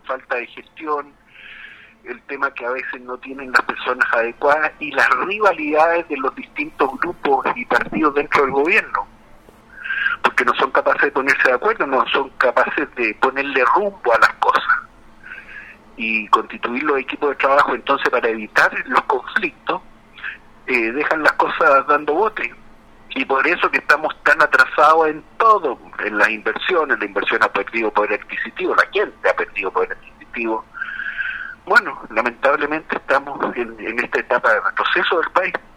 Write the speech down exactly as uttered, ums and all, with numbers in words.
falta de gestión, el tema que a veces no tienen las personas adecuadas y las rivalidades de los distintos grupos y partidos dentro del gobierno, porque no son capaces de ponerse de acuerdo, no son capaces de ponerle rumbo a las cosas y constituir los equipos de trabajo. Entonces, para evitar los conflictos, eh, dejan las cosas dando bote, y por eso que estamos tan atrasados en todo, en las inversiones. La inversión ha perdido poder adquisitivo, la gente ha perdido poder adquisitivo. Bueno, lamentablemente estamos en, en esta etapa de retroceso del país.